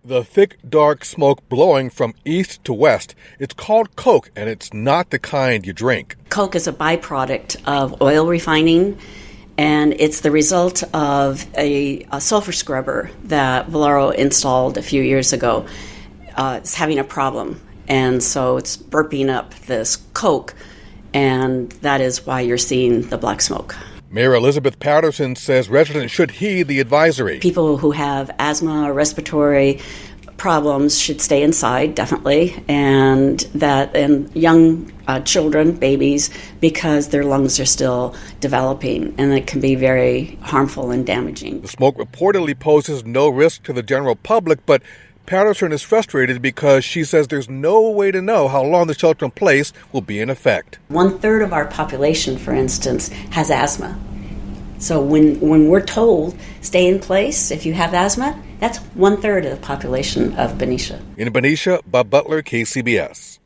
The thick, dark smoke blowing from east to west. It's called coke, and it's not the kind you drink. Coke is a byproduct of oil refining, and it's the result of a sulfur scrubber that Valero installed a few years ago. It's having a problem, and so it's burping up this coke, and that is why you're seeing the black smoke. Mayor Elizabeth Patterson says residents should heed the advisory. People who have asthma or respiratory problems should stay inside, definitely, and young children, babies, because their lungs are still developing, and it can be very harmful and damaging. The smoke reportedly poses no risk to the general public, but Patterson is frustrated because she says there's no way to know how long the shelter in place will be in effect. 1/3 of our population, for instance, has asthma. So when we're told stay in place if you have asthma, that's 1/3 of the population of Benicia. In Benicia, Bob Butler, KCBS.